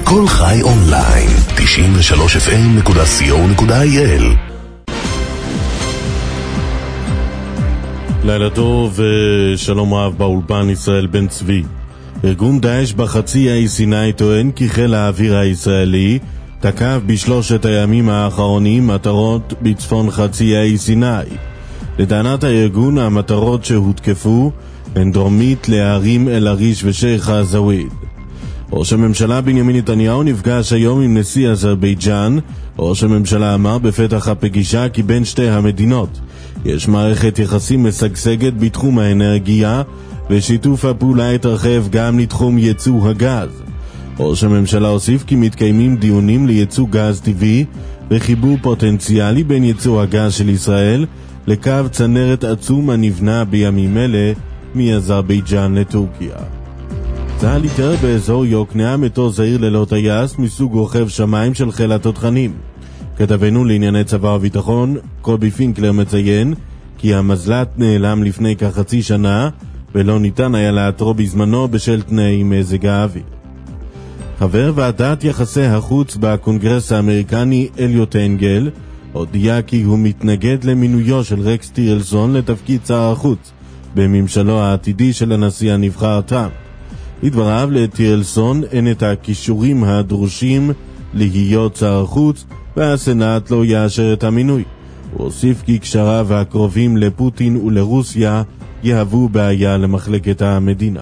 כל חי אונליין, 93fm.co.il. לילה טוב ושלום רב באולפן ישראל בן צבי. ארגון דאעש בחצי האי סיני טוען כי חיל האוויר הישראלי תקף בשלושת הימים האחרונים מטרות בצפון חצי האי סיני. לטענת הארגון, המטרות שהותקפו הן דרומית להרים אל-עריש ושייח הזוויד. ראש הממשלה בנימין נתניהו נפגש היום עם נשיא אזרבייג'אן. ראש הממשלה אמר בפתח הפגישה כי בין שתי המדינות יש מערכת יחסים משגשגת בתחום האנרגיה, ושיתוף הפעולה התרחב גם לתחום ייצוא הגז. ראש הממשלה הוסיף כי מתקיימים דיונים לייצוא גז טבעי וחיבור פוטנציאלי בין ייצוא הגז של ישראל לקו צנרת עצום הנבנה בימים אלה מאזרבייג'אן לטורקיה. צה"ל איתר באזור יוקנעם מטוס זעיר ללא טייס מסוג רוכב שמיים של חיל התותחנים. כתבנו לענייני צבא וביטחון קובי פינקלר מציין כי המזל"ט נעלם לפני כחצי שנה ולא ניתן היה לאתרו בזמנו בשל תנאי מזג האוויר. חבר ועדת יחסי החוץ בקונגרס האמריקני אליוט אנגל הודיע כי הוא מתנגד למינויו של רקס טירלסון לתפקיד שר החוץ בממשלו העתידי של הנשיא הנבחר טראמפ. לדבריו, לטירלסון אין את הכישורים הדרושים להיות שר החוץ והסנאט לא יאשר את המינוי. הוא הוסיף כי קשריו הקרובים לפוטין ולרוסיה יהוו בעיה למחלקת המדינה.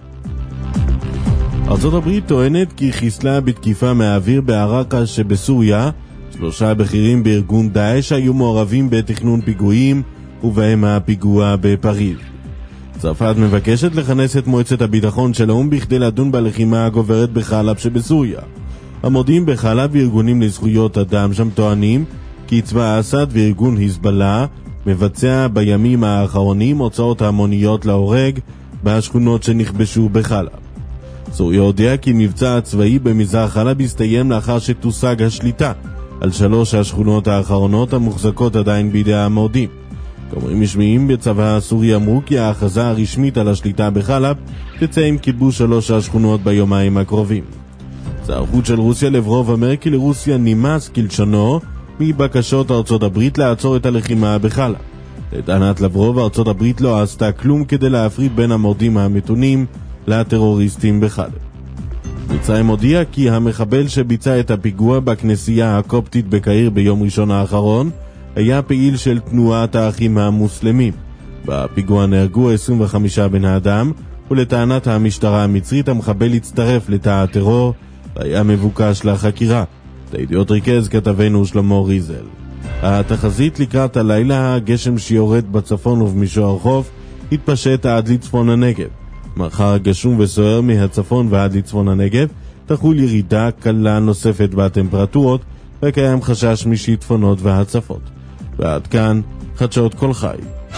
ארצות הברית טוענת כי חיסלה בתקיפה מהאוויר בעראקה שבסוריה 3 בכירים בארגון דאעש היו מעורבים בתכנון פיגועים, ובהם הפיגוע בפריז. צרפת מבקשת לכנס את מועצת הביטחון של האו"ם בכדי לדון בלחימה הגוברת בחלב שבסוריה. המודיעים בחלב וארגונים לזכויות אדם שם טוענים כי צבא אסד וארגון היזבאללה מבצע בימים האחרונים הוצאות המוניות להורג בשכונות שנכבשו בחלב. סוריה הודיעה כי מבצע הצבאי במזרח חלב הסתיים לאחר שתושג השליטה על 3 השכונות האחרונות המוחזקות עדיין בידי המורדים. כמרים משמיעים בצבא הסורי אמרו כי ההכרזה הרשמית על השליטה בחלב תצא עם כיבוש 3 השכונות ביומיים הקרובים. שר החוץ של רוסיה לברוב אומר כי לרוסיה נמאס כלשונו מבקשות ארצות הברית לעצור את הלחימה בחלב. לטענת לברוב, ארצות הברית לא עשתה כלום כדי להפריד בין המורדים המתונים לטרוריסטים בחלב. מצרים הודיע כי המחבל שביצע את הפיגוע בכנסייה הקופטית בקהיר ביום ראשון האחרון היה פעיל של תנועת האחים המוסלמים. בפיגוע נהרגו 25 בני אדם, ולטענת המשטרה המצרית המחבל הצטרף לתא הטרור והיה מבוקש לחקירה. את הידיעות ריכז כתבנו שלמה ריזל. התחזית לקראת הלילה, הגשם שיורד בצפון ובמישור החוף התפשט עד לצפון הנגב. מחר גשום וסוער מהצפון ועד לצפון הנגב, תחול ירידה קלה נוספת בטמפרטורות וקיים חשש משיטפונות והצפות. ועד כאן חדשות כל חי.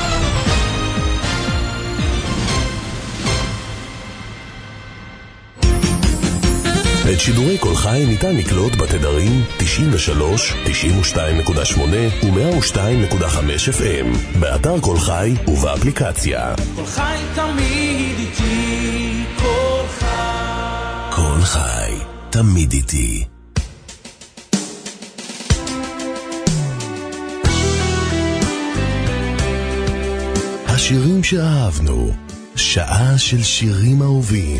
את שידורי כל חי ניתן לקלוט בתדרים 93, 92.8 ו-102.5 FM באתר כל חי ובאפליקציה. כל חי תמיד איתי, כל חי. כל חי תמיד איתי. השירים שאהבנו, שעה של שירים אהובים.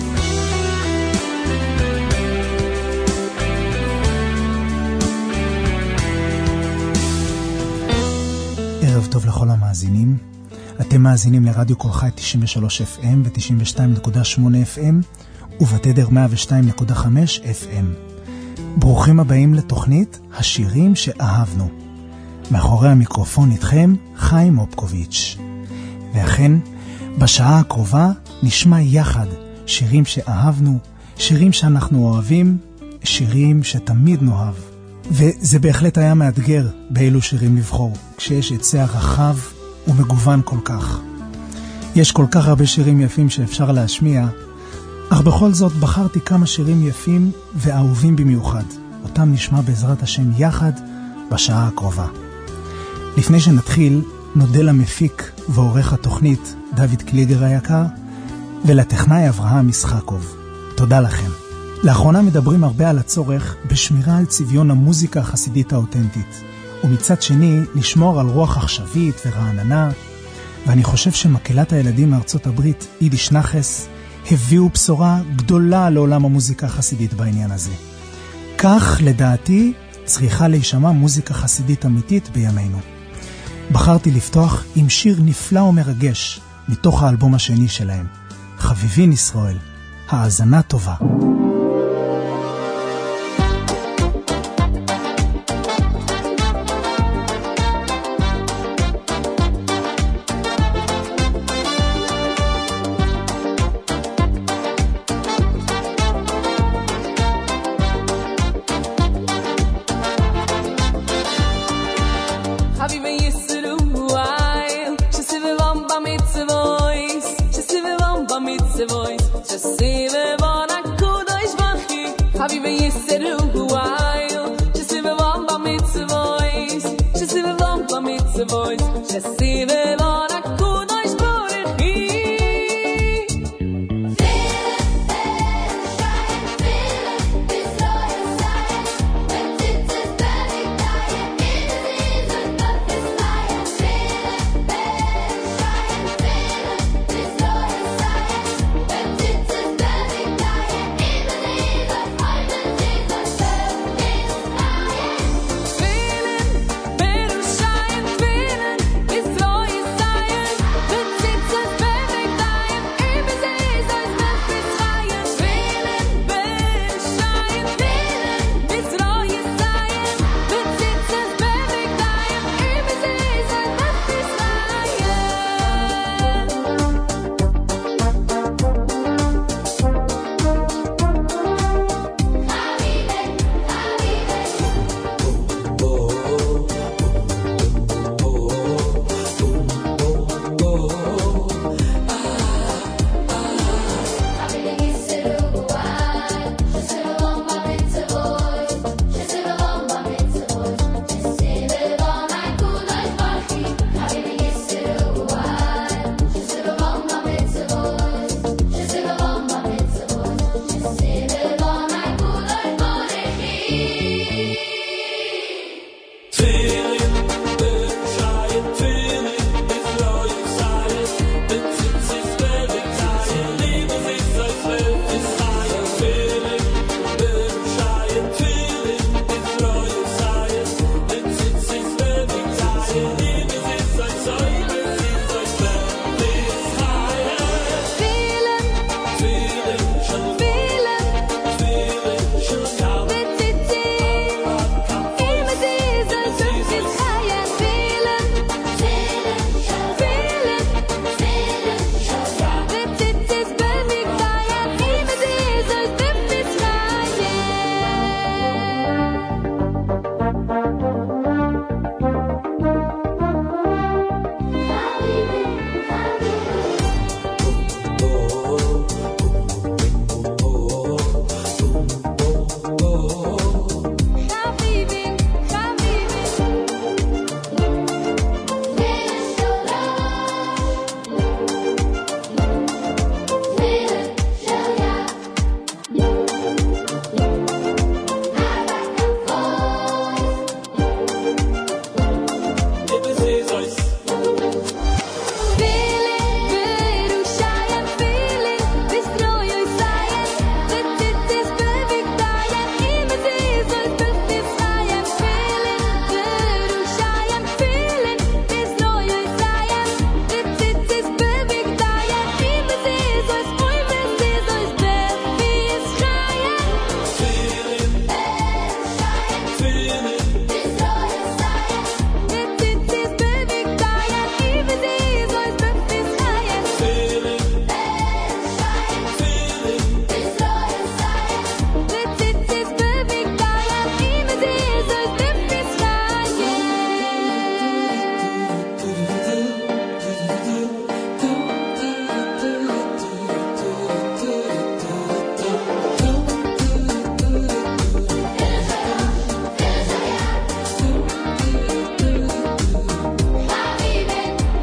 ערב טוב לכל המאזינים. אתם מאזינים לרדיו כל חי 93 FM ו-92.8 FM ובתדר 102.5 FM. ברוכים הבאים לתוכנית השירים שאהבנו. מאחורי המיקרופון איתכם חיים אופקוביץ'. ואכן, בשעה הקרובה נשמע יחד שירים שאהבנו, שירים שאנחנו אוהבים, שירים שתמיד נאהב. וזה בהחלט היה מאתגר באילו שירים לבחור, כשיש היצע רחב ומגוון כל כך. יש כל כך הרבה שירים יפים שאפשר להשמיע, אך בכל זאת בחרתי כמה שירים יפים ואהובים במיוחד. אותם נשמע בעזרת השם יחד בשעה הקרובה. לפני שנתחיל, נודה למפיק ועורך התוכנית דוד קליגר היקר, ולטכנאי אברהם משחקוב. תודה לכם. לאחרונה מדברים הרבה על הצורך בשמירה על צביון המוזיקה החסידית האותנטית, ומצד שני לשמור על רוח עכשווית ורעננה, ואני חושב שמקהלת הילדים מארצות הברית, יידיש נחס, הביאו בשורה גדולה לעולם המוזיקה החסידית בעניין הזה. כך, לדעתי, צריכה להישמע מוזיקה חסידית אמיתית בימינו. בחרתי לפתוח עם שיר נפלא ומרגש מתוך האלבום השני שלהם, חביבין ישראל, האזנה טובה.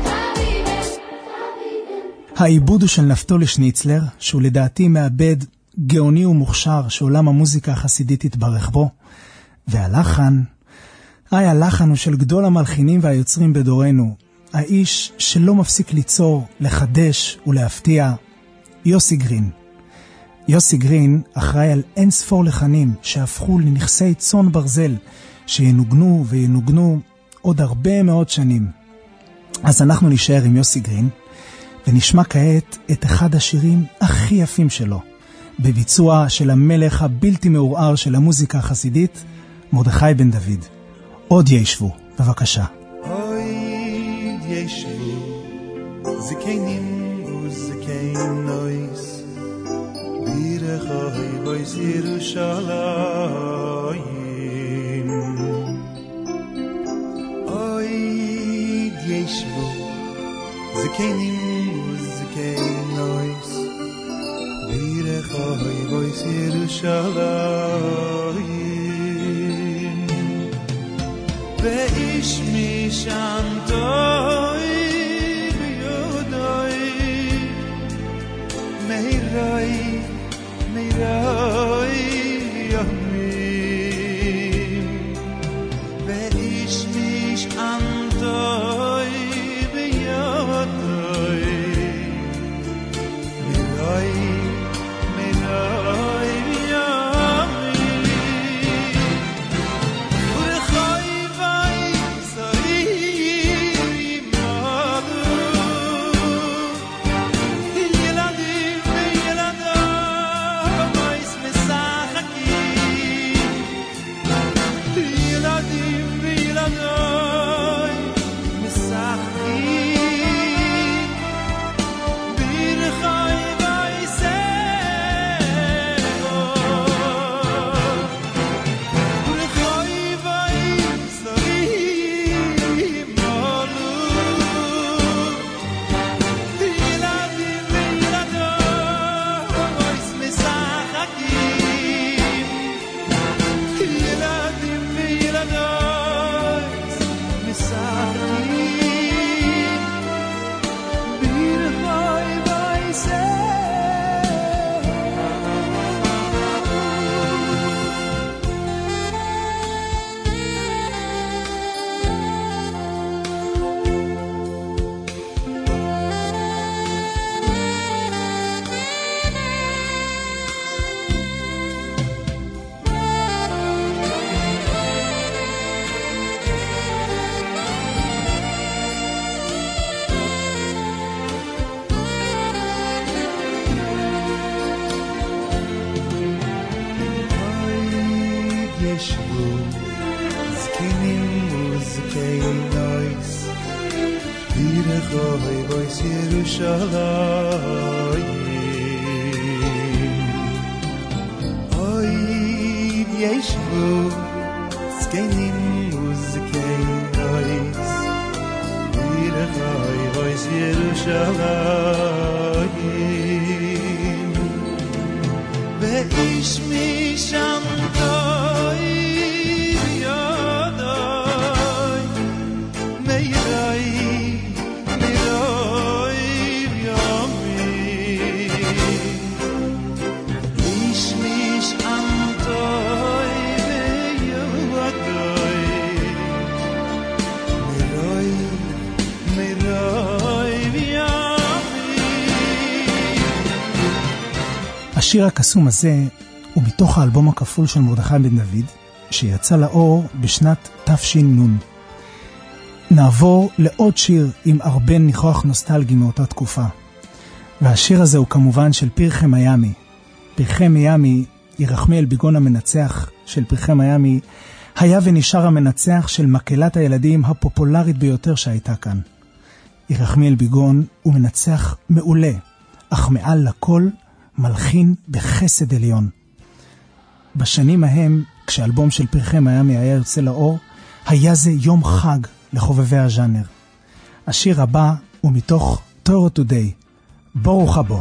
העיבוד הוא של נפתולי שניצלר, שהוא לדעתי מאבד גאוני ומוכשר שעולם המוזיקה החסידית התברך בו, והלחן, הלחן הוא של גדול המלחינים והיוצרים בדורנו, האיש שלא מפסיק ליצור, לחדש ולהפתיע, יוסי גרין. יוסי גרין אחראי על אין ספור לחנים שהפכו לנכסי צאן ברזל, שינוגנו וינוגנו עוד הרבה מאוד שנים. אז אנחנו נשאר עם יוסי גרין, ונשמע כעת את אחד השירים הכי יפים שלו, בביצוע של המלך הבלתי מעורער של המוזיקה החסידית, מרדכי בן דוד. עוד ישבו, בבקשה. עוד ישבו, זקנים וזקנויס, בירכי בויס ירושלים. עוד ישבו, זקנים וזקנויס, בירכי בויס ירושלים. ואיש משם טוי ביודוי, מהירוי ימים. ואיש משם טוי ביודוי, מהירוי השיר הקסום הזה הוא מתוך האלבום הכפול של מרדכי בן דוד, שיצא לאור בשנת תש"ן. נעבור לעוד שיר עם הרבה ניחוח נוסטלגי מאותה תקופה. והשיר הזה הוא כמובן של פרחי מיאמי. פרחי מיאמי, ירחמיאל ביגון המנצח של פרחי מיאמי, היה ונשאר המנצח של מקהלת הילדים הפופולרית ביותר שהייתה כאן. ירחמיאל ביגון הוא מנצח מעולה, אך מעל לכל מלחין בחסד עליון. בשנים ההם, כשאלבום של פרחי מיאמי היה יוצא לאור, היה זה יום חג לחובבי הז'אנר. השיר הבא הוא מתוך תורו טודיי, ברוך הבא.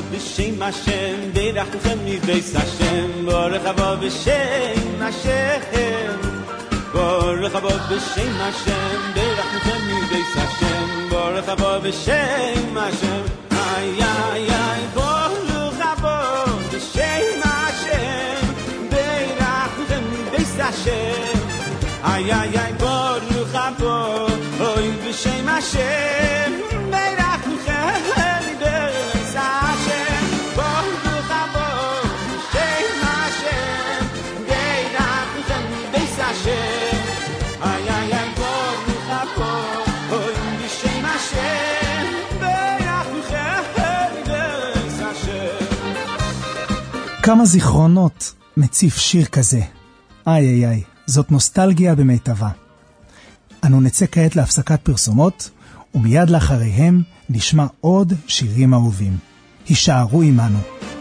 בשם השם ברככם מבית השם ברוך הבא בשם השם ברוך הבא בשם השם ברככם מבית השם ברוך הבא בשם השם איי איי איי ברוך הבא בשם השם ברככם מבית השם איי איי איי ברוך הבא אוי בשם השם כמה זיכרונות מציף שיר כזה. איי איי איי, זאת נוסטלגיה במיטבה. אנו נצא כעת להפסקת פרסומות, ומיד לאחריהם נשמע עוד שירים אהובים. הישארו עמנו.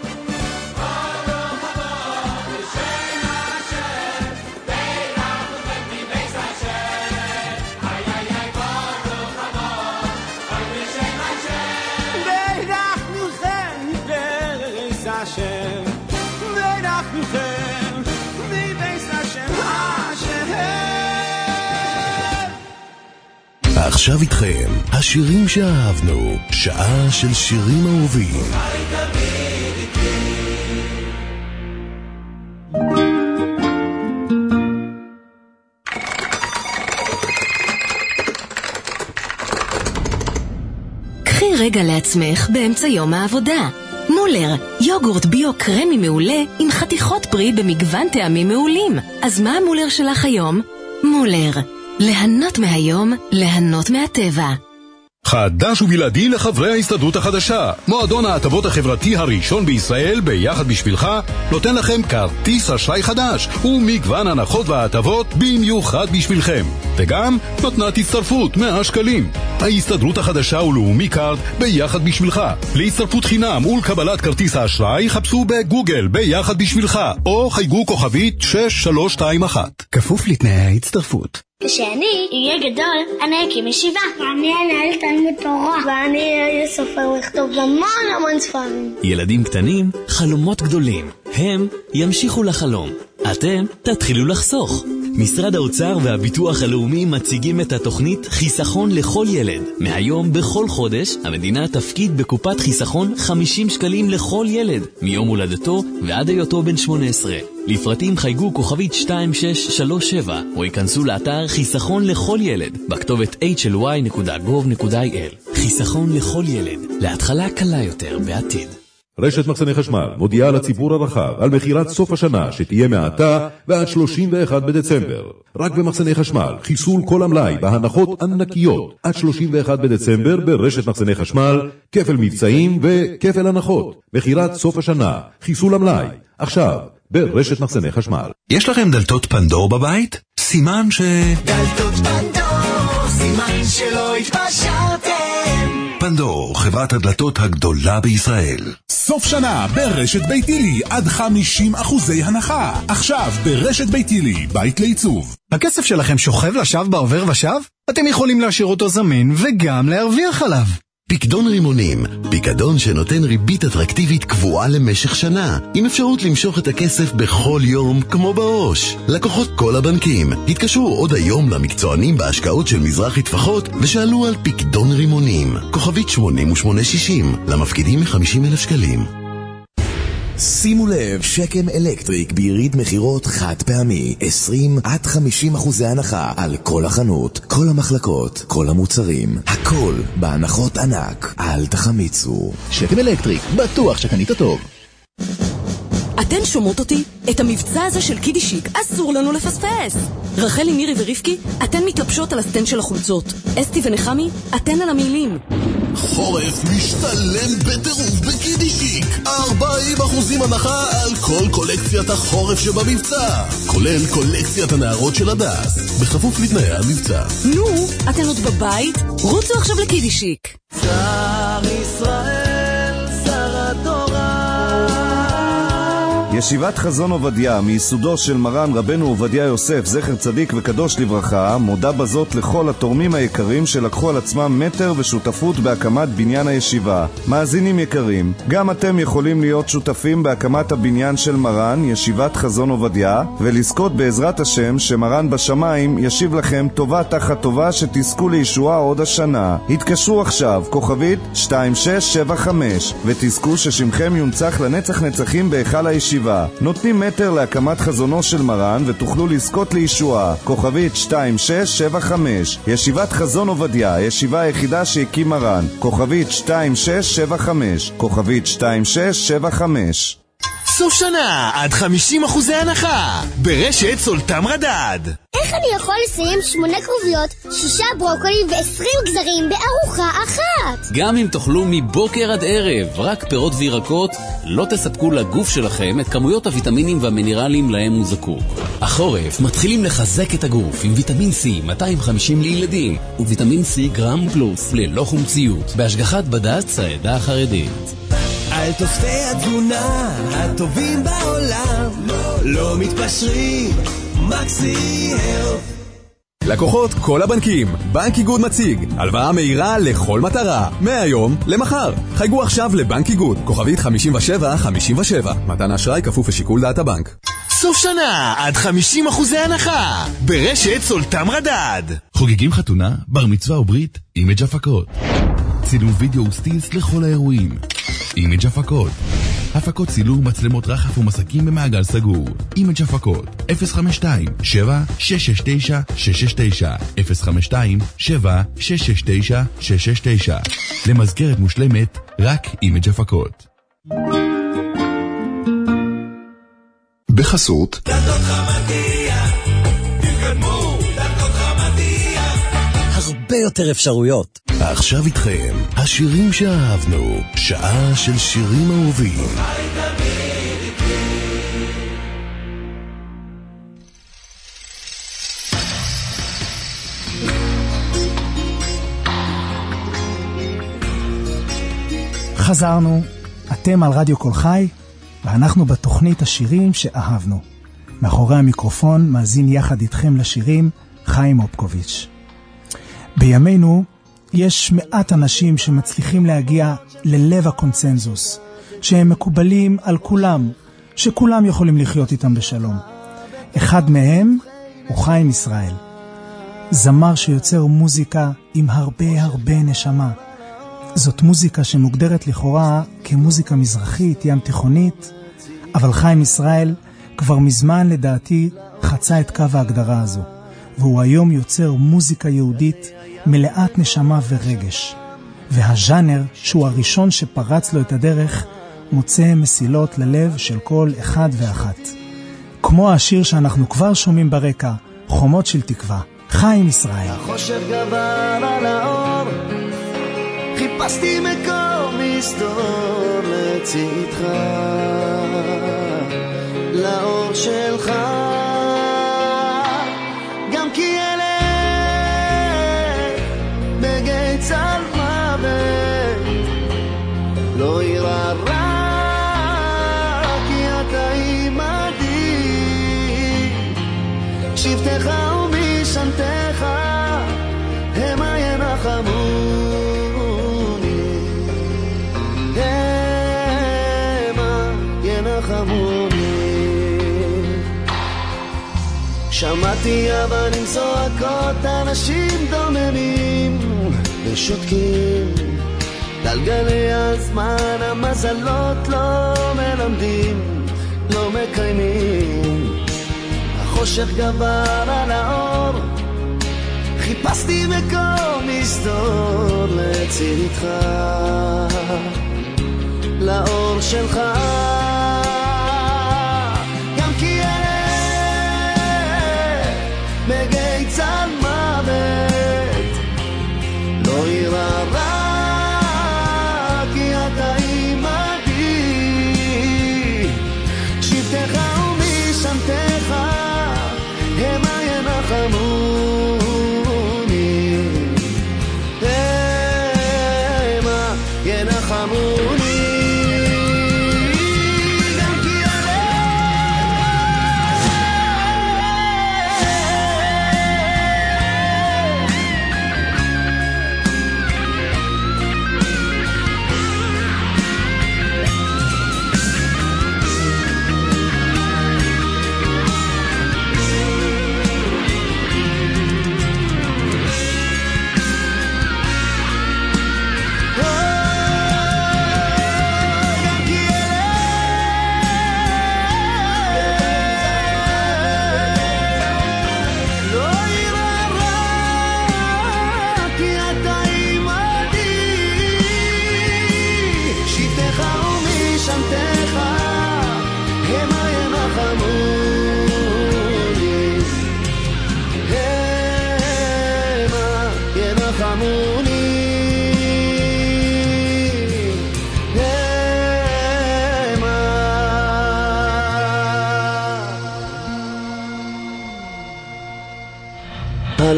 עכשיו איתכם, השירים שאהבנו, שעה של שירים אהובים. קחי רגע לעצמך באמצע יום העבודה. מולר, יוגורט ביו קרמי מעולה עם חתיכות פרי במגוון טעמים מעולים. אז מה המולר שלך היום? מולר, ליהנות מהיום, ליהנות מהטבע. חדש ובלעדי לחברי ההסתדרות החדשה. מועדון ההטבות החברתי הראשון בישראל ביחד בשבילך נותן לכם כרטיס אשראי חדש ומגוון הנחות וההטבות במיוחד בשבילכם. וגם נותנת הצטרפות 100 שקלים. ההסתדרות החדשה ולאומי קארד ביחד בשבילך. להצטרפות חינם ולקבלת כרטיס האשראי חפשו בגוגל ביחד בשבילך או חייגו כוכבית 6321. כפוף לתנאי ההצטרפות. כשאני אהיה גדול, אני אקים ישיבה. ואני אנהל תלמוד תורה. ואני אהיה סופר לכתוב המון ספרים. ילדים קטנים, חלומות גדולים. הם ימשיכו לחלום. אתם תתחילו לחסוך. משרד האוצר והביטוח הלאומי מציגים את התוכנית חיסכון לכל ילד. מהיום בכל חודש המדינה תפקיד בקופת חיסכון 50 שקלים לכל ילד, מיום הולדתו ועד היותו בן 18. לפרטים חייגו כוכבית 2637 או ייכנסו לאתר חיסכון לכל ילד בכתובת hly.gov.il. חיסכון לכל ילד, להתחלה קלה יותר בעתיד. רשת מחסני חשמל מודיעה לציבור הרחב על מחירת סוף השנה שתהיה מעתה ועד 31 בדצמבר. רק במחסני חשמל, חיסול כל המלאי בהנחות ענקיות עד 31 בדצמבר ברשת מחסני חשמל, כפל מבצעים וכפל הנחות. מחירת סוף השנה, חיסול המלאי, עכשיו ברשת מחסני חשמל. יש לכם דלתות פנדור בבית? סימן ש... דלתות פנדור, סימן שלא התפשרתם. פנדור, חברת הדלתות הגדולה בישראל. סוף שנה ברשת ביתילי עד 50% הנחה. עכשיו ברשת ביתילי, בית לעיצוב. הכסף שלכם שוכב לשב בעובר ושב? אתם יכולים להשאיר אותו זמין וגם להרוויח עליו. פיקדון רימונים, פיקדון שנותן ריבית אטרקטיבית קבועה למשך שנה, עם אפשרות למשוך את הכסף בכל יום כמו בעו"ש. לקוחות כל הבנקים התקשרו עוד היום למקצוענים בהשקעות של מזרחי טפחות ושאלו על פיקדון רימונים. כוכבית 8860, למפקידים 50,000 שקלים. שימו לב, שקם אלקטריק ביריד מחירות חד פעמי, 20-50% הנחה על כל החנות, כל המחלקות, כל המוצרים, הכל בהנחות ענק. אל תחמיצו. שקם אלקטריק, בטוח שקנית טוב. אתן שומעות אותי? את המבצע הזה של קידישיק אסור לנו לפספס. רחלי, מירי ורבקי, אתן מתלבשות על הסטנד של החולצות. אסתי ונחמי, אתן על המילים. חורף משתלם בטירוף בקידישיק. 40% הנחה על כל קולקציית החורף שבמבצע, כולל קולקציית הנערות של הדס, בכפוף לתנאי המבצע. נו, אתן עוד בבית? רוצו עכשיו לקידישיק. שר ישראל, שר התורה. ישיבת חזון עובדיה, מייסודו של מרן רבנו עובדיה יוסף, זכר צדיק וקדוש לברכה, מודה בזאת לכל התורמים היקרים שלקחו על עצמם מטר ושותפות בהקמת בניין הישיבה. מאזינים יקרים, גם אתם יכולים להיות שותפים בהקמת הבניין של מרן, ישיבת חזון עובדיה, ולזכות בעזרת השם שמרן בשמיים ישיב לכם טובה תחת טובה, שתזכו לישועה עוד השנה. התקשרו עכשיו, כוכבית 2675, ותזכו ששמכם יונצח לנצח נצחים בהיכל הישיבה. נותנים מטר להקמת חזונו של מרן ותוכלו לזכות לישועה. כוכבית 2675, ישיבת חזון עובדיה, הישיבה היחידה שהקים מרן. כוכבית 2675, כוכבית 2675. סוף שנה עד 50% הנחה ברשת סולטם רדד. איך אני יכול לסיים 8 קרוביות, 6 ברוקולים ו20 גזרים בארוחה אחת? גם אם תאכלו מבוקר עד ערב רק פירות וירקות, לא תספקו לגוף שלכם את כמויות הוויטמינים והמינרלים להם הוא זקוק. החורף מתחילים לחזק את הגוף עם ויטמין C 250 לילדים וויטמין C גרם פלוס ללא חומציות בהשגחת בד"ץ העדה החרדית. על תוספי התזונה הטובים בעולם, לא מתפשרים, מקסי הלף. לקוחות כל הבנקים, בנק איגוד מציג הלוואה מהירה לכל מטרה, מהיום למחר. חייגו עכשיו לבנק איגוד, כוכבית 5757. מתן האשראי כפוף לשיקול דעת הבנק. סוף שנה עד 50% הנחה ברשת סולטם רדד. חוגגים חתונה, בר מצווה וברית, אימג' הפקות. צילום וידאו וסטילס לכל האירועים, אימג' הפקות. הפקות צילום, מצלמות רחף ומסקים במעגל סגור. אימג' הפקות 052-7-669-669 052-7-669-669. למזכרת מושלמת, רק אימג' הפקות. בחסות דלתות חמדיה, תתקדמו, דלתות חמדיה. הרבה יותר אפשרויות. עכשיו איתכם, השירים שאהבנו, שעה של שירים אהובים. חזרנו, אתם על רדיו כל חי, ואנחנו בתוכנית השירים שאהבנו. מאחורי המיקרופון מאזין יחד איתכם לשירים חיים אופקוביץ'. בימינו יש מעט אנשים שמצליחים להגיע ללב הקונצנזוס, שהם מקובלים על כולם, שכולם יכולים לחיות איתם בשלום. אחד מהם הוא חיים ישראל, זמר שיוצר מוזיקה עם הרבה נשמה. זאת מוזיקה שמוגדרת לכאורה כמוזיקה מזרחית, ים תיכונית, אבל חיים ישראל כבר מזמן לדעתי חצה את קו ההגדרה הזו, והוא היום יוצר מוזיקה יהודית מלאת נשמה ורגש. והז'אנר, שהוא הראשון שפרץ לו את הדרך, מוצא מסילות ללב של כל אחד ואחת. כמו השיר שאנחנו כבר שומעים ברקע, חומות של תקווה, חיים ישראל. החושך גבר על האור, חיפשתי מקום מסתור לצדך, לאור שלך, גם כי אלה בגי צל מוות, לא יראה רע כי אתה עימדי, שבטך ומשענתך המה ינחמו, שמעתי אבנים זועקות, אנשים דוממים ושותקים, גלגלי הזמן המזלות לא מלמדים, לא מקיימים. החושך גבר על האור, חיפשתי מקום מסתור לצדך, לאור שלך, גם כי בגי צל מוות, לא יראה רע כי אתה עימדי, שבטך ומשענתך המה ינחמוני, המה ינחמוני, גם כי הלב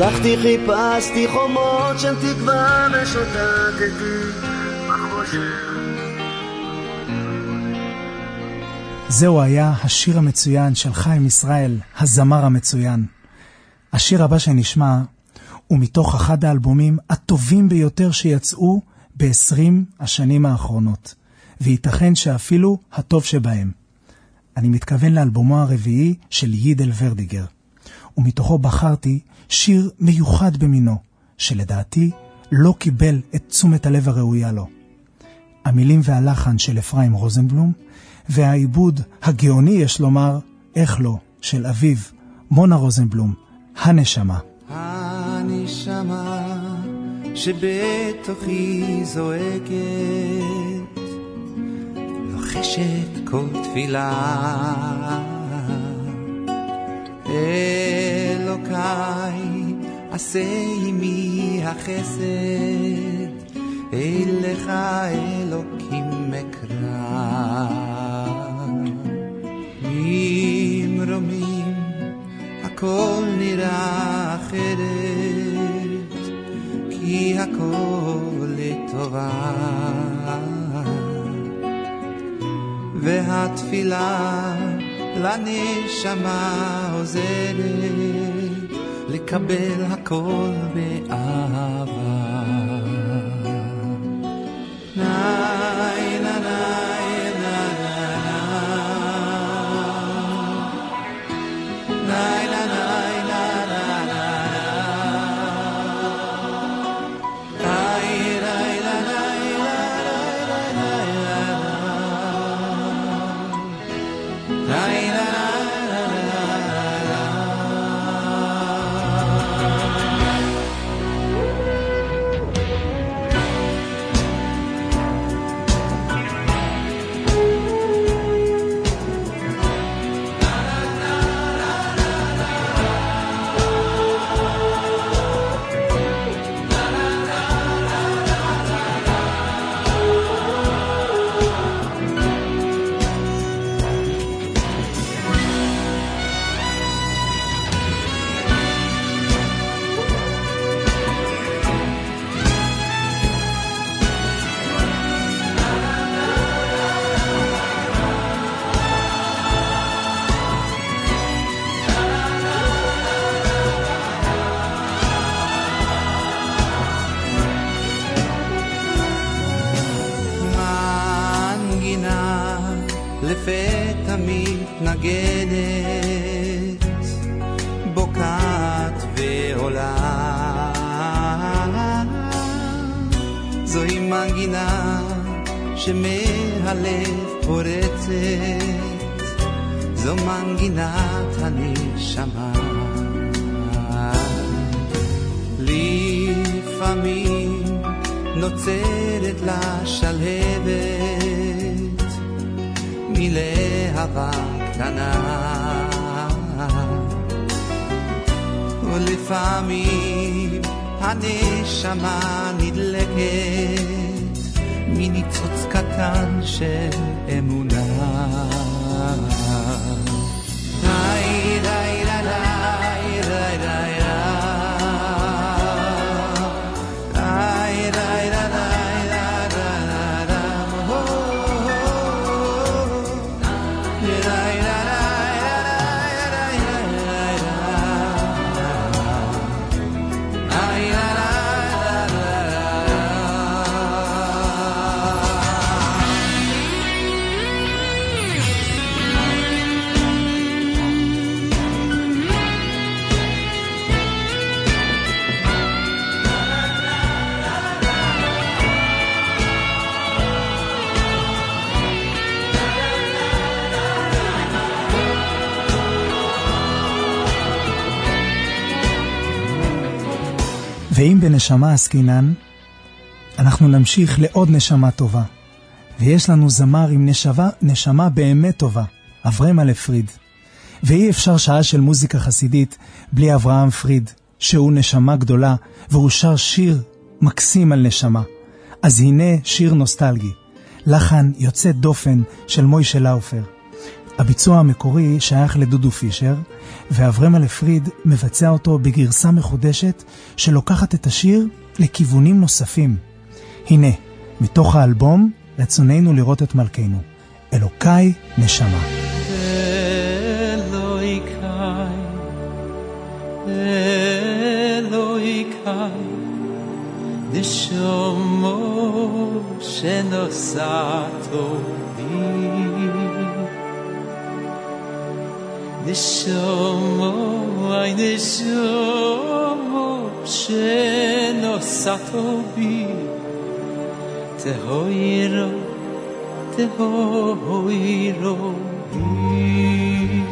הלכתי חיפשתי חומות של תקווה ושוטטתי בחושך. זהו היה השיר המצוין של חיים ישראל, הזמר המצוין. השיר הבא שנשמע הוא מתוך אחד האלבומים הטובים ביותר שיצאו ב-20 השנים האחרונות, וייתכן שאפילו הטוב שבהם. אני מתכוון לאלבומו הרביעי של יידל ורדיגר, ומתוכו בחרתי שיר מיוחד במינו, שלדעתי לא קיבל את תשומת הלב הראויה לו. המילים והלחן של אפרים רוזנבלום, והעיבוד הגאוני יש לומר, איך לא, של אביו, מונה רוזנבלום, הנשמה. הנשמה שבתוכי זועקת, לוחשת כל תפילה, אלוקיי עשה עמי החסד, אליך אלוקים אקרא. ממרומים הכל נראה אחרת, כי הכל לטובה, והתפילה לנשמה עוזרת לקבל הכל באהבה. נאי נאי נאי לפתע מתנגנת, בוקעת ועולה. זוהי מנגינה שמהלב פורצת, זו מנגינת הנשמה. לפעמים נוצרת לה שלהבת מלהבה קטנה, ולפעמים הנשמה נדלקת מניצוץ קטן של אמונה. די די די די די די ואם בנשמה עסקינן, אנחנו נמשיך לעוד נשמה טובה. ויש לנו זמר עם נשמה באמת טובה, אברהם אלפריד. ואי אפשר שעה של מוזיקה חסידית בלי אברהם פריד, שהוא נשמה גדולה, והוא שר שיר מקסים על נשמה. אז הנה שיר נוסטלגי, לחן יוצא דופן של מוישה לאופר. הביצוע המקורי שייך לדודו פישר, ואברהם אלפריד מבצע אותו בגרסה מחודשת שלוקחת את השיר לכיוונים נוספים. הנה, מתוך האלבום רצוננו לראות את מלכנו, אלוקיי נשמה. אלוהיkai, אלוהיkai, נשמו שנוסעתו בי, נשמו, אי נשמו שנוסעתו בי, תהוירו, תהוירו בי.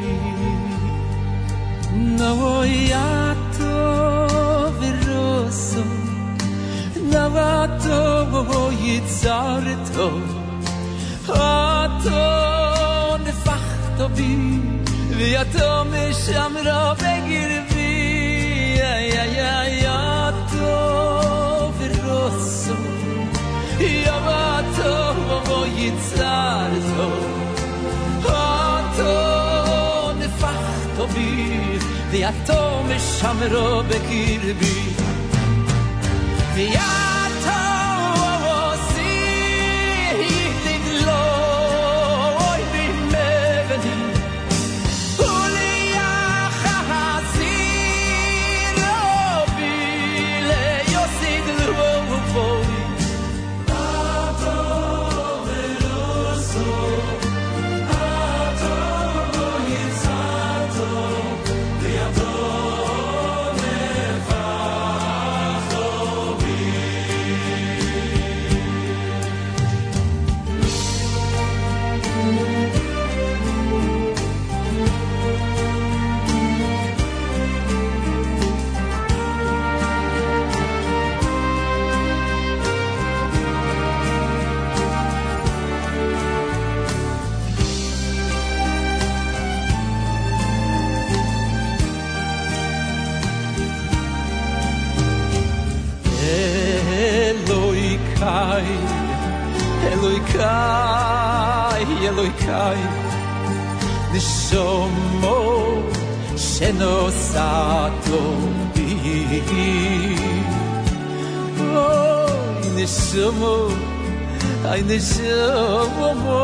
נוויאתו ורוסו, נוואתו יצרתו, אתו נפחתו בי, ויתו משמרו בגרבי, יתו ורוסו, יבתו יצרתו, אתו נפחתו בי, ויתו משמרו בגרבי, ויתו אלוהיkai, אלוהיkai, נשמו שנוסעתו בי, אוי נשמו, אי נשמו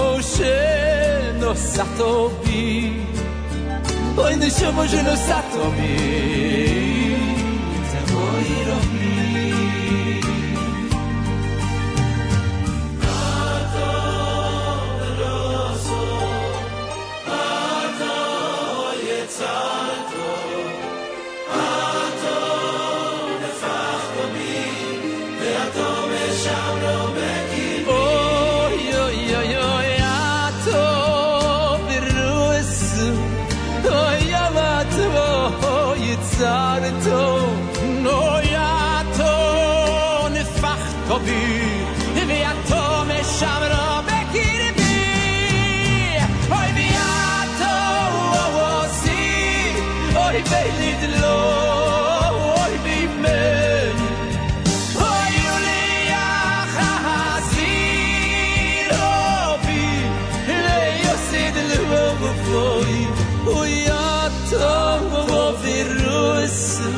שנוסעתו בי, אוי נשמו שנוסעתו בי, תהוירו בי. Zarto no yato nefachto bi ve'ato meshamro bekirbi oy ve'ato osi oy beilidlo oy bimen oy ulia chazir obi leyosid levovoy oy yato virus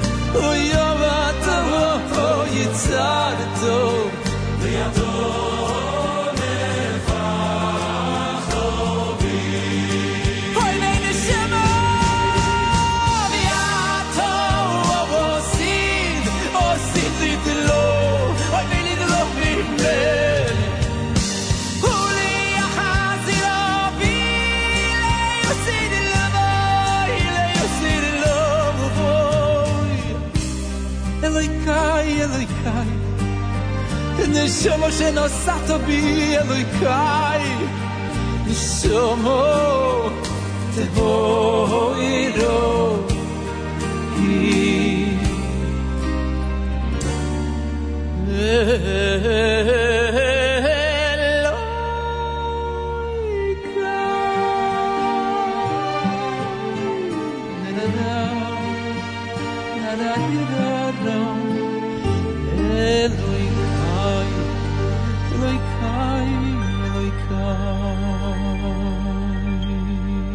uyavato yitzarto yato nefacho bi hoy nein shema yato osid osid litlo hoy nein litlo bimel huli hazilo bi osid אלוהיkai, אלוהיkai, נשמו שנוסעתו בי, אלוהיkai, נשמו תהוירו בי.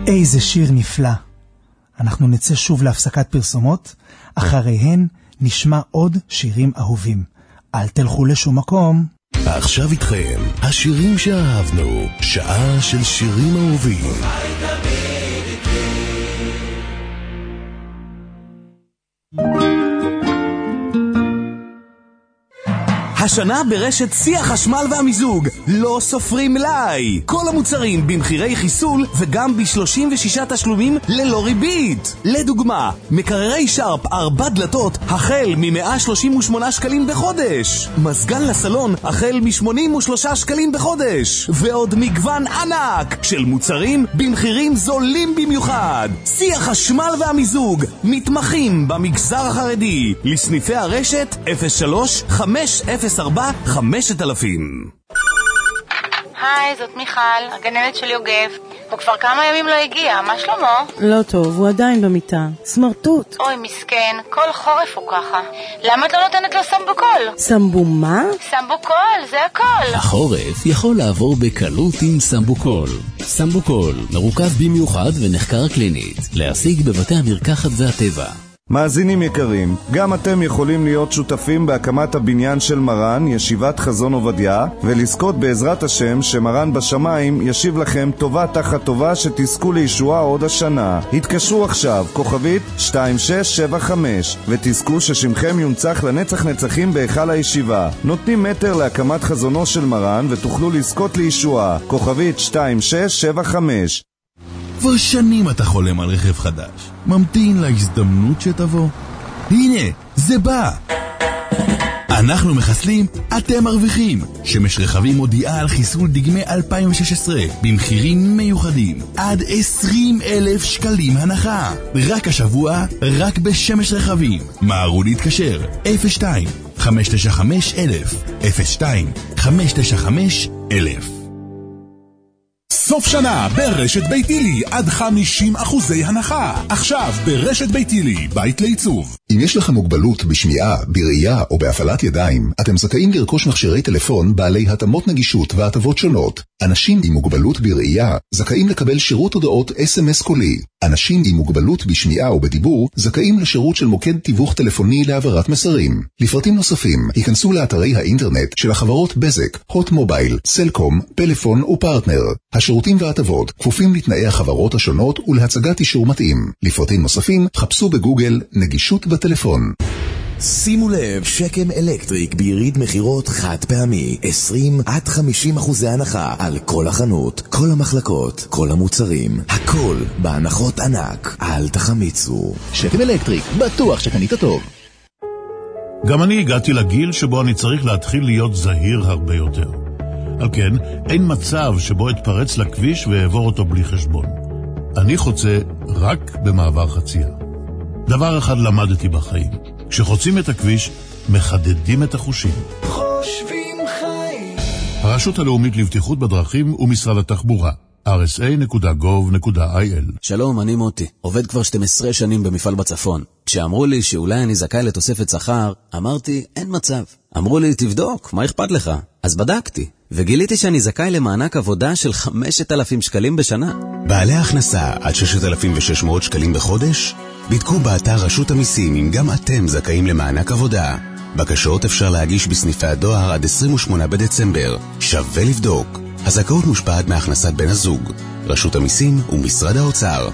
איזה שיר נפלא. אנחנו נצא שוב להפסקת פרסומות, אחריהן נשמע עוד שירים אהובים. אל תלכו לשום מקום. עכשיו איתכם, השירים שאהבנו, שעה של שירים אהובים. השנה ברשת שיא החשמל והמיזוג, לא סופרים מלאי. כל המוצרים במחירי חיסול וגם ב36 תשלומים ללא ריבית. לדוגמה, מקררי שרפ 4 דלתות החל מ138 שקלים בחודש. מזגן לסלון החל מ83 שקלים בחודש. ועוד מגוון ענק של מוצרים במחירים זולים במיוחד. שיא החשמל והמיזוג, מתמחים במגזר החרדי. לסניפי הרשת 03-504-5000. היי, זאת מיכל, הגננת של יוגב. הוא כבר כמה ימים לא הגיע, מה שלמה? לא טוב, הוא עדיין במיטה. סמרטוט. אוי, מסכן, כל חורף הוא ככה. למה את לא נותנת לו סמבוקול? סמבומה? סמבוקול, זה הכל. החורף יכול לעבור בקלות עם סמבוקול. סמבוקול מרוכז במיוחד ונחקר קלינית. להשיג בבתי המרקחת והטבע. מאזינים יקרים, גם אתם יכולים להיות שותפים בהקמת הבניין של מרן, ישיבת חזון עובדיה, ולזכות בעזרת השם שמרן בשמיים ישיב לכם טובה תחת טובה שתזכו לישועה עוד השנה. התקשרו עכשיו, כוכבית 2675, ותזכו ששמכם יונצח לנצח נצחים בהיכל הישיבה. נותנים מטר להקמת חזונו של מרן ותוכלו לזכות לישועה. כוכבית 2675. כבר שנים אתה חולם על רכב חדש, ממתין להזדמנות שתבוא. הנה, זה בא. אנחנו מחסלים, אתם מרוויחים. שמש רכבים מודיעה על חיסול דגמי 2016 במחירים מיוחדים עד 20,000 שקלים הנחה. רק השבוע, רק בשמש רכבים. מהרו להתקשר 02-595-1000 02-595-1000. סוף שנה ברשת ביתילי עד 50% הנחה. עכשיו ברשת ביתילי, בית לעיצוב. אם יש לכם מוגבלות בשמיעה, בראייה או בהפעלת ידיים, אתם זכאים לרכוש מכשירי טלפון בעלי התאמות נגישות והטבות שונות. אנשים עם מוגבלות בראייה זכאים לקבל שירות הודעות SMS קולי. אנשים עם מוגבלות בשמיעה או בדיבור זכאים לשירות של מוקד תיווך טלפוני להעברת מסרים. לפרטים נוספים, היכנסו לאתרי האינטרנט של החברות בזק, הוט מובייל, סלקום, פלאפון ופרטנר. השירותים וההטבות כפופים לתנאי החברות השונות ולהצגת אישור מתאים. לפרטים נוספים, חפשו בגוגל נגישות בטלפון. שימו לב, שקם אלקטריק ביריד מחירות חד פעמי, 20-50% הנחה על כל החנות, כל המחלקות, כל המוצרים, הכל בהנחות ענק. אל תחמיצו. שקם אלקטריק, בטוח שקנית טוב. גם אני הגעתי לגיל שבו אני צריך להתחיל להיות זהיר הרבה יותר. על כן, אין מצב שבו אתפרץ לכביש ועבור אותו בלי חשבון. אני חוצה רק במעבר חצייה. דבר אחד למדתי בחיים. כשחוצים את הכביש, מחדדים את החושים. חושבים חיים. הרשות הלאומית לבטיחות בדרכים ומשרד התחבורה. rsa.gov.il. שלום, אני מוטי. עובד כבר 12 שנים במפעל בצפון. כשאמרו לי שאולי אני זכאי לתוספת שכר, אמרתי, אין מצב. אמרו לי, תבדוק, מה אכפת לך? אז בדקתי, וגיליתי שאני זכאי למענק עבודה של 5,000 שקלים בשנה. בעלי הכנסה עד 6,600 שקלים בחודש? בדקו באתר רשות המיסים אם גם אתם זכאים למענק עבודה. בקשות אפשר להגיש בסניפי הדואר עד 28 בדצמבר. שווה לבדוק. הזכאות מושפעת מהכנסת בן הזוג. רשות המיסים ומשרד האוצר.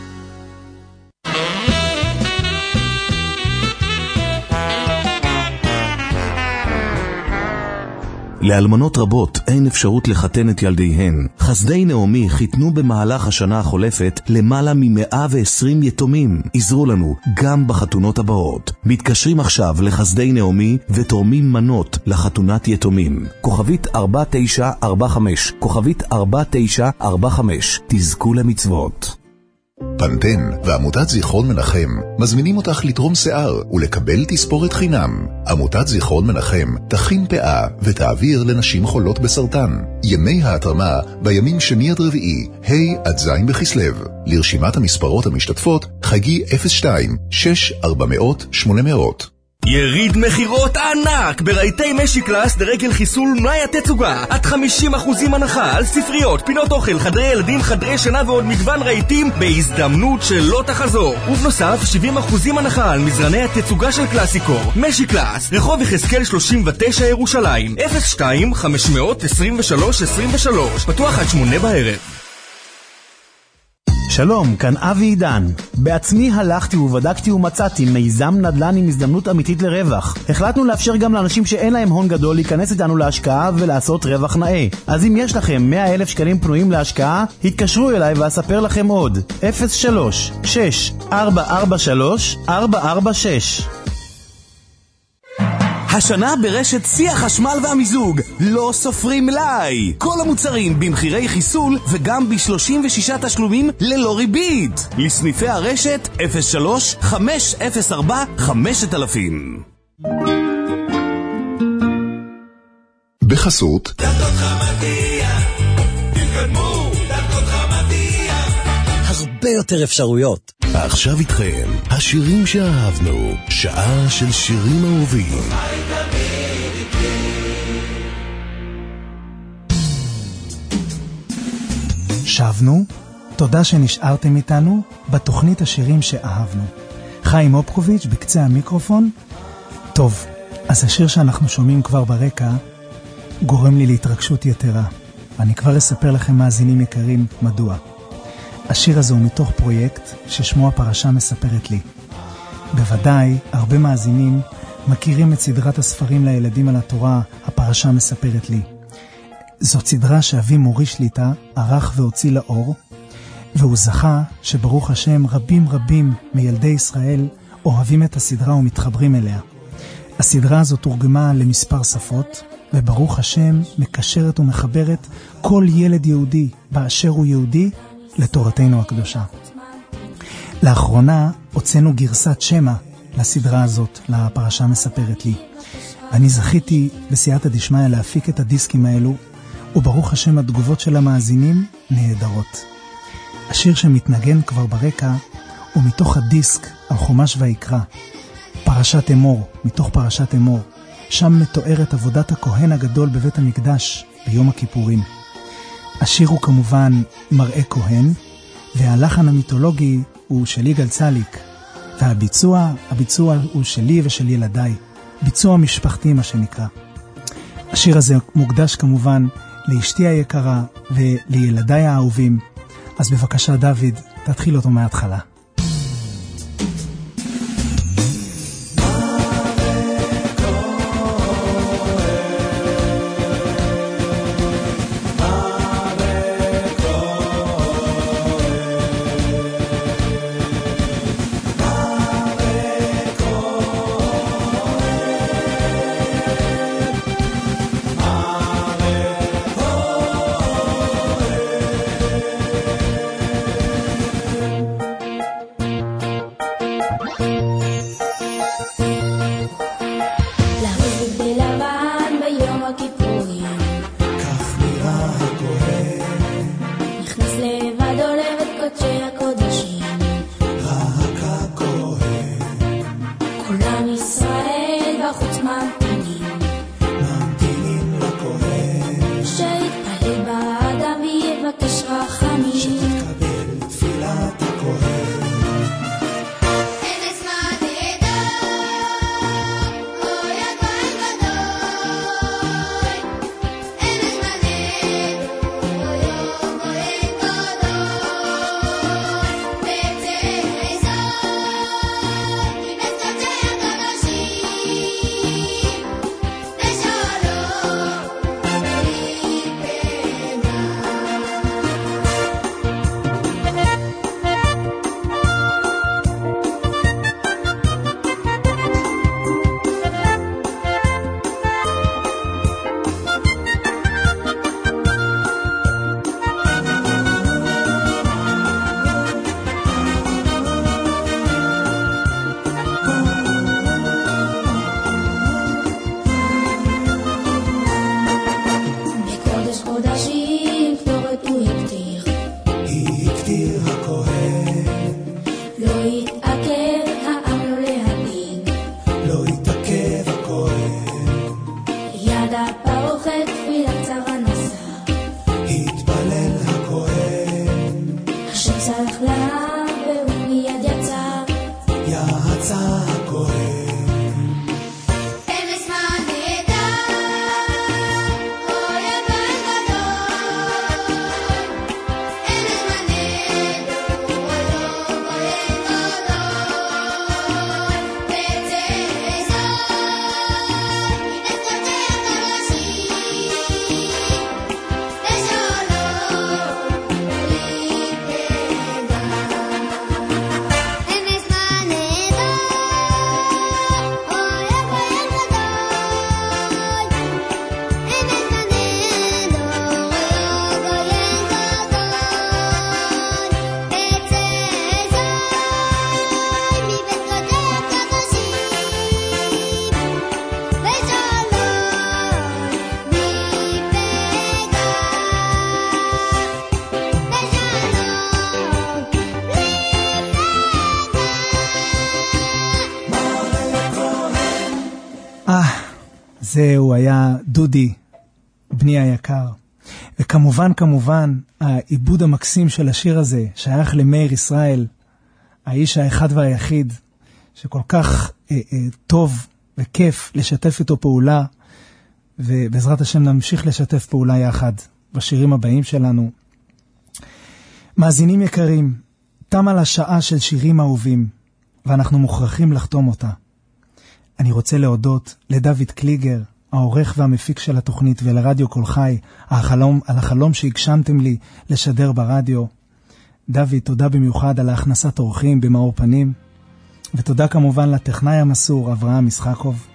לאלמנות רבות אין אפשרות לחתן את ילדיהן. חסדי נעמי חיתנו במהלך השנה החולפת למעלה מ120 יתומים. עזרו לנו גם בחתונות הבאות. מתקשרים עכשיו לחסדי נעמי ותורמים מנות לחתונת יתומים. כוכבית 4945, כוכבית 4945. תזכו למצוות. פנטן ועמותת זיכרון מנחם מזמינים אותך לתרום שיער ולקבל תספורת חינם. עמותת זיכרון מנחם תכין פאה ותעביר לנשים חולות בסרטן. ימי ההתרמה בימים שני עד רביעי, ה' עד ז' בכסלו. לרשימת המספרות המשתתפות חגי 02-6400-800. יריד מחירות ענק ברהיטי משי קלאס לרגל חיסול מלאי התצוגה. עד 50% הנחה על ספריות, פינות אוכל, חדרי ילדים, חדרי שינה ועוד מגוון רהיטים בהזדמנות שלא תחזור. ובנוסף 70% הנחה על מזרני התצוגה של קלאסיקור. משי קלאס, רחוב יחזקאל 39 ירושלים, 02-523-23, פתוח עד 8 בערב. שלום, כאן אבי עידן. בעצמי הלכתי ובדקתי ומצאתי מיזם נדל"ן עם הזדמנות אמיתית לרווח. החלטנו לאפשר גם לאנשים שאין להם הון גדול להיכנס איתנו להשקעה ולעשות רווח נאה. אז אם יש לכם 100,000 שקלים פנויים להשקעה, התקשרו אליי ואספר לכם עוד. 03-6443-446. השנה ברשת שיא החשמל והמיזוג לא סופרים מלאי. כל המוצרים במחירי חיסול וגם ב36 תשלומים ללא ריבית. לסניפי הרשת 03-504-5000. בחסות דקות חמדיה, תתקדמו, דקות חמדיה. הרבה יותר אפשרויות. עכשיו איתכם, השירים שאהבנו, שעה של שירים אהובים. שבנו, תודה שנשארתם איתנו בתוכנית השירים שאהבנו. חיים אופקוביץ' בקצה המיקרופון. טוב, אז השיר שאנחנו שומעים כבר ברקע גורם לי להתרגשות יתרה. אני כבר אספר לכם מאזינים יקרים מדוע. השיר הזה הוא מתוך פרויקט ששמו הפרשה מספרת לי. בוודאי, הרבה מאזינים מכירים את סדרת הספרים לילדים על התורה, הפרשה מספרת לי. זאת סדרה שאבי מורי שליטה ערך והוציא לאור, והוא זכה שברוך השם רבים מילדי ישראל אוהבים את הסדרה ומתחברים אליה. הסדרה הזאת תורגמה למספר שפות, וברוך השם מקשרת ומחברת כל ילד יהודי באשר הוא יהודי לתורתנו הקדושה. לאחרונה הוצאנו גרסת שמה לסדרה הזאת, לפרשה מספרת לי. אני זכיתי בסייעתא דשמיא להפיק את הדיסקים האלו, וברוך השם התגובות של המאזינים נהדרות. השיר שמתנגן כבר ברקע הוא מתוך הדיסק על חומש ויקרא, פרשת אמור, מתוך פרשת אמור. שם מתוארת עבודת הכהן הגדול בבית המקדש ביום הכיפורים. השיר הוא כמובן מראה כהן, והלחן המיתולוגי הוא של יגאל צליק, והביצוע הוא שלי ושל ילדיי, ביצוע משפחתי מה שנקרא. השיר הזה מוקדש כמובן לאשתי היקרה ולילדיי האהובים, אז בבקשה דוד, תתחיל אותו מההתחלה. הוא היה דודי, בני היקר. וכמובן, העיבוד המקסים של השיר הזה שייך למאיר ישראל, האיש האחד והיחיד, שכל כך טוב וכיף לשתף איתו פעולה, ובעזרת השם נמשיך לשתף פעולה יחד בשירים הבאים שלנו. מאזינים יקרים, תם על השעה של שירים אהובים, ואנחנו מוכרחים לחתום אותה. אני רוצה להודות לדוד קליגר, העורך והמפיק של התוכנית, ולרדיו כל חי, על החלום שהגשמתם לי לשדר ברדיו. דוד, תודה במיוחד על הכנסת אורחים במאור פנים, ותודה כמובן לטכנאי המסור אברהם משחקוב.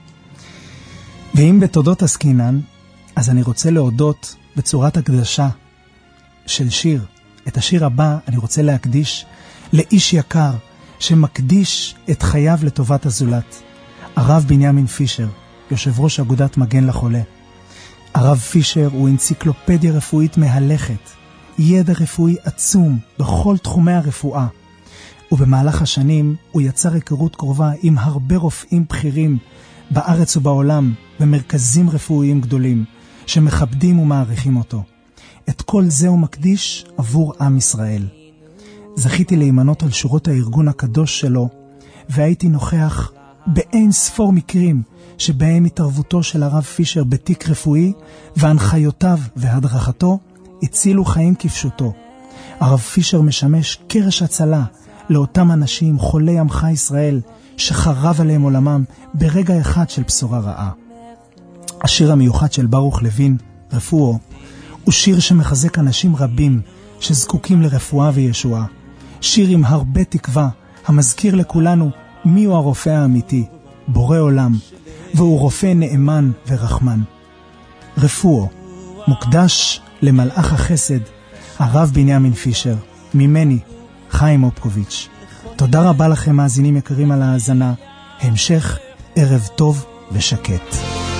ואם בתודות עסקינן, אז אני רוצה להודות בצורת הקדשה של שיר. את השיר הבא אני רוצה להקדיש לאיש יקר שמקדיש את חייו לטובת הזולת, הרב בנימין פישר, יושב ראש אגודת מגן לחולה. הרב פישר הוא אנציקלופדיה רפואית מהלכת, ידע רפואי עצום בכל תחומי הרפואה, ובמהלך השנים הוא יצר היכרות קרובה עם הרבה רופאים בכירים בארץ ובעולם, במרכזים רפואיים גדולים שמכבדים ומעריכים אותו. את כל זה הוא מקדיש עבור עם ישראל. זכיתי להימנות על שורות הארגון הקדוש שלו, והייתי נוכח באין ספור מקרים שבהם התערבותו של הרב פישר בתיק רפואי והנחיותיו והדרכתו הצילו חיים כפשוטו. הרב פישר משמש קרש הצלה לאותם אנשים חולי עמך ישראל שחרב עליהם עולמם ברגע אחד של בשורה רעה. השיר המיוחד של ברוך לוין, רפואו, הוא שיר שמחזק אנשים רבים שזקוקים לרפואה וישועה. שיר עם הרבה תקווה, המזכיר לכולנו מי הוא הרופא האמיתי, בורא עולם, והוא רופא נאמן ורחמן. רפואו, מוקדש למלאך החסד, הרב בנימין פישר, ממני, חיים אופקוביץ'. תודה רבה לכם מאזינים יקרים על ההאזנה. המשך ערב טוב ושקט.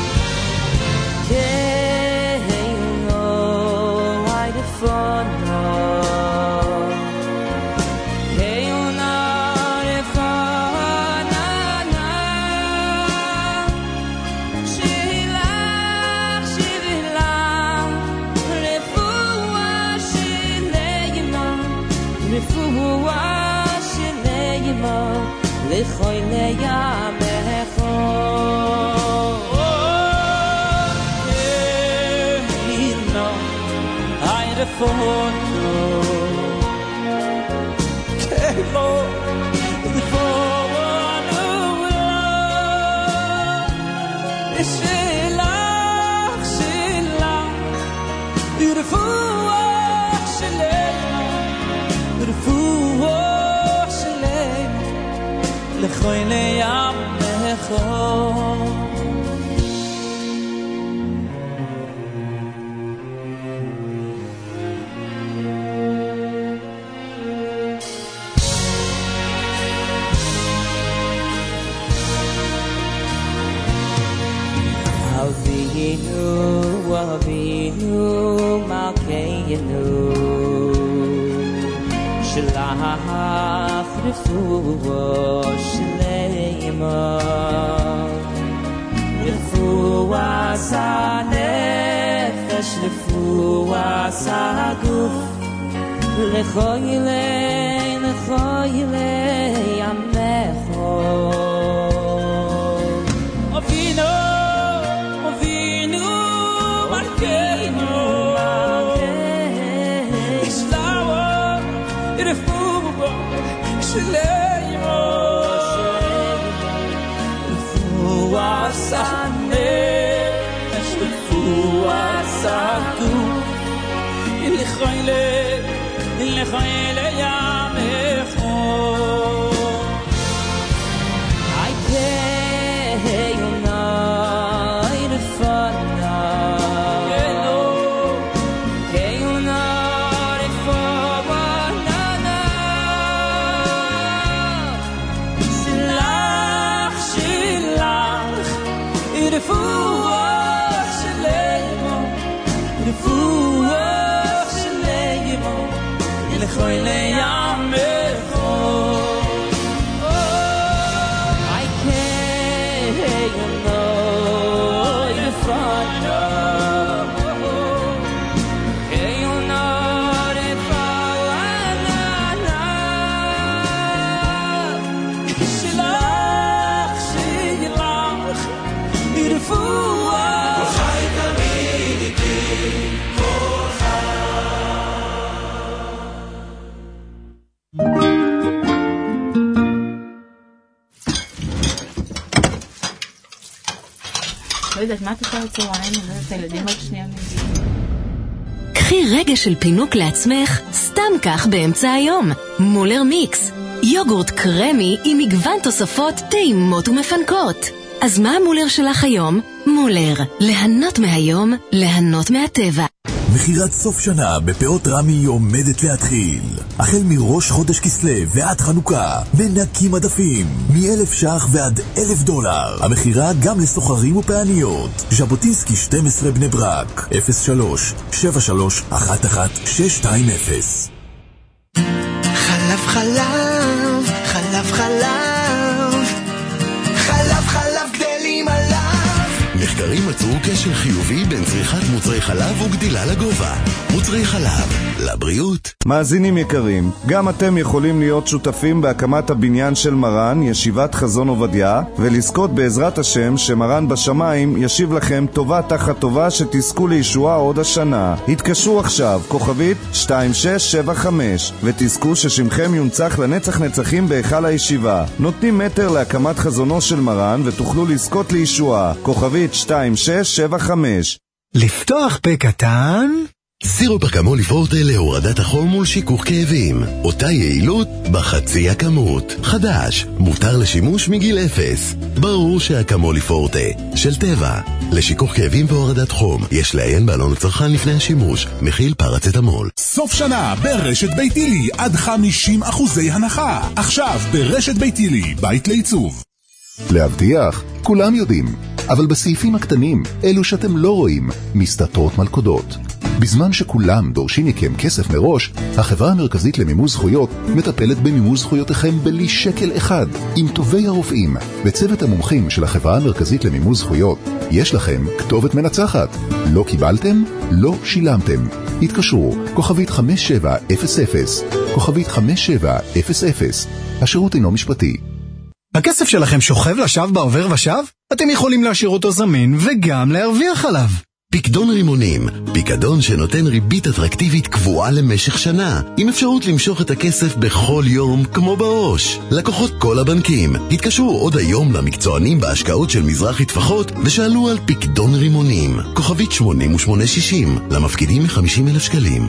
לכוי לימך אינו איירפונו כלו לפונו שלך רפואה שלנו רפואה שלנו לכוי לימך Avinu Malkeinu Shalach Refuah Shleima Refuah Sanefesh Refuah Saguf Lechoyle Amecho Avinu Shleimo Refuah Sanefesh Refuah Saguf Lechoyle Yamecho I pay you night for I can't know you from יודעת, מה את עושה בצהריים? את הילדים רק שנייה מגיעים. קחי רגע של פינוק לעצמך, סתם כך באמצע היום. מולר מיקס. יוגורט קרמי עם מגוון תוספות טעימות ומפנקות. אז מה המולר שלך היום? מולר. ליהנות מהיום, ליהנות מהטבע. מחירת סוף שנה בפאות רמי עומדת להתחיל. החל מראש חודש כסלו ועד חנוכה, מנקים מדפים, מ1,000 ש"ח ועד $1,000. המחירה גם לסוחרים ופעניות. ז'בוטינסקי 12 בני ברק, 03-7311-620. חלב חלב, חלב חלב, חלב חלב גדלים עליו. מחקרים מצאו קשר חיובי בין צריכת מוצרי חלב וגדילה לגובה. מוצרי חלב, לבריאות. מאזינים יקרים, גם אתם יכולים להיות שותפים בהקמת הבניין של מרן, ישיבת חזון עובדיה, ולזכות בעזרת השם שמרן בשמיים ישיב לכם טובה תחת טובה שתזכו לישועה עוד השנה. התקשרו עכשיו, כוכבית 2675, ותזכו ששמכם יונצח לנצח נצחים בהיכל הישיבה. נותנים מטר להקמת חזונו של מרן ותוכלו לזכות לישועה. כוכבית 2675. לפתוח פה קטן. סירופ אקמולי פורטה להורדת החום מול שיכוך כאבים. אותה יעילות בחצי הכמות. חדש, מותר לשימוש מגיל 0. ברור שאקמולי פורטה של טבע. לשיכוך כאבים והורדת חום יש לעיין בעלון הצרכן לפני השימוש. מכיל פרצטמול. סוף שנה ברשת ביתילי עד 50% הנחה. עכשיו ברשת ביתילי, בית לעיצוב. להבטיח, כולם יודעים, אבל בסעיפים הקטנים, אלו שאתם לא רואים, מסתתרות מלכודות. בזמן שכולם דורשים מכם כסף מראש, החברה המרכזית למימוש זכויות מטפלת במימוש זכויותיכם בלי שקל אחד. עם טובי הרופאים וצוות המומחים של החברה המרכזית למימוש זכויות, יש לכם כתובת מנצחת. לא קיבלתם? לא שילמתם. התקשרו, כוכבית 5700, כוכבית 5700. השירות אינו משפטי. הכסף שלכם שוכב לשווא בעובר ושב? אתם יכולים להשאיר אותו זמין וגם להרוויח עליו. פיקדון רימונים, פיקדון שנותן ריבית אטרקטיבית קבועה למשך שנה, עם אפשרות למשוך את הכסף בכל יום כמו בראש. לקוחות כל הבנקים התקשרו עוד היום למקצוענים בהשקעות של מזרחי טפחות ושאלו על פיקדון רימונים. כוכבית 8860, למפקידים מ-50,000 שקלים.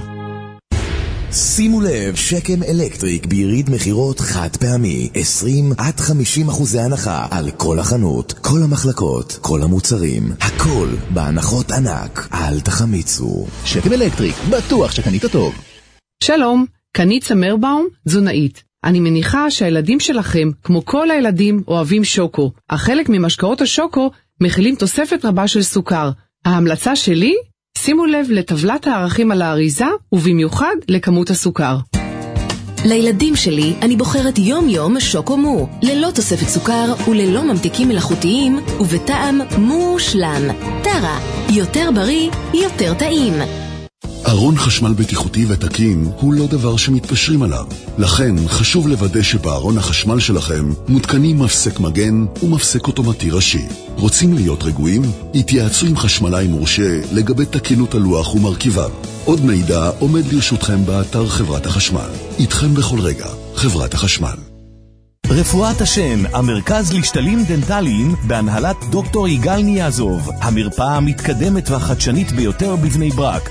שימו לב, שקם אלקטריק ביריד מחירות חד פעמי, 20-50% הנחה על כל החנות, כל המחלקות, כל המוצרים, הכל בהנחות ענק. אל תחמיצו. שקם אלקטריק, בטוח שקנית טוב. שלום, קנית סמרבאום, תזונאית. אני מניחה שהילדים שלכם, כמו כל הילדים, אוהבים שוקו. החלק ממשקאות השוקו מכילים תוספת רבה של סוכר. ההמלצה שלי? שימו לב לטבלת הערכים על האריזה, ובמיוחד לכמות הסוכר. לילדים שלי אני בוחרת יום-יום שוקו מו, ללא תוספת סוכר וללא ממתיקים מלאכותיים, ובטעם מושלם. טרה, יותר בריא, יותר טעים. ארון חשמל בטיחותי ותקין הוא לא דבר שמתפשרים עליו. לכן חשוב לוודא שבארון החשמל שלכם מותקנים מפסק מגן ומפסק אוטומטי ראשי. רוצים להיות רגועים? התייעצו עם חשמלאי מורשה לגבי תקינות הלוח ומרכיביו. עוד מידע עומד לרשותכם באתר חברת החשמל. איתכם בכל רגע, חברת החשמל. רפואת השן, המרכז לשתלים דנטליים בהנהלת דוקטור יגאל ניאזוב, המרפאה המתקדמת והחדשנית ביותר בבני ברק,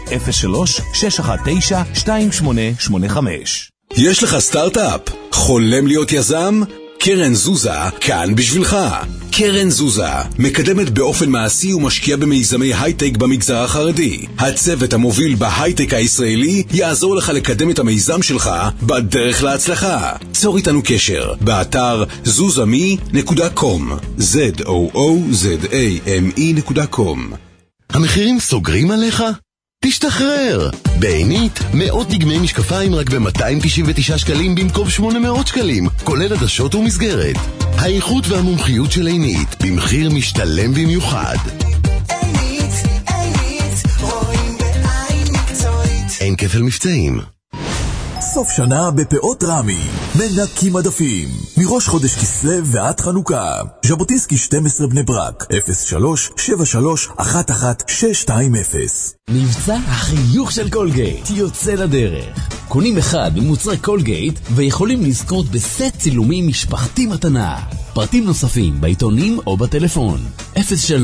03-619-2885. יש לך סטארט-אפ? חולם להיות יזם? קרן זוזה כאן בשבילך. קרן זוזה מקדמת באופן מעשי ומשקיע במיזמי הייטק במגזר החרדי. הצוות המוביל בהייטק הישראלי יעזור לך לקדם את המיזם שלך בדרך להצלחה. צור איתנו קשר באתר zuzami.com zoozame.com. המחירים סוגרים עליך? תשתחרר! בעינית, מאות דגמי משקפיים רק ב-299 שקלים במקום 800 שקלים, כולל עדשות ומסגרת. האיכות והמומחיות של עינית, במחיר משתלם במיוחד. עינית, רואים בעין מקצועית. אין כפל מבצעים. סוף שנה בפאות רמי, מנקים מדפים, מראש חודש כסלו ועד חנוכה. ז'בוטינסקי 12 בני ברק, 03-7311-620. מבצע החיוך של קולגייט יוצא לדרך. קונים אחד ממוצרי קולגייט ויכולים לזכות בסט צילומים משפחתי מתנה. פרטים נוספים בעיתונים או בטלפון 03-9-411-411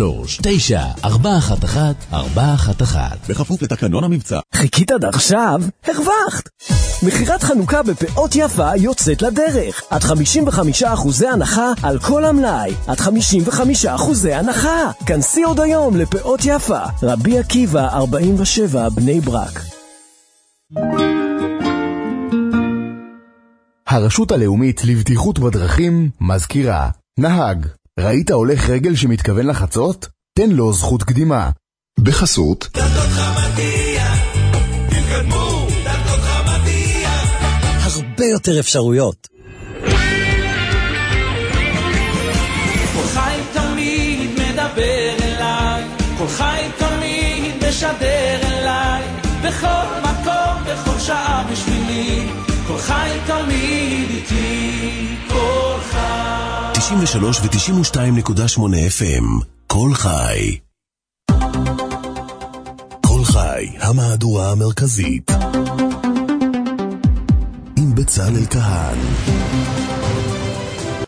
בכפוף לתקנון המבצע. חיכית עד עכשיו? הרווחת! מחירת חנוכה בפאות יפה יוצאת לדרך. עד 55% הנחה על כל המלאי. עד 55% הנחה. כנסי עוד היום לפאות יפה. רבי עקיבא 47 בני ברק. הרשות הלאומית לבטיחות בדרכים מזכירה. נהג, ראית הולך רגל שמתכוון לחצות? תן לו זכות קדימה. בחסות הרבה יותר אפשרויות. כל חי תמיד מדבר אליי, כל חי תמיד משדר אליי, בכל מקום, בכל שעה בשבילי, כל חי תמיד איתי, כל חי. 93 ו-92.8 FM, כל חי. כל חי, המהדורה המרכזית. עם בצלאל כהן.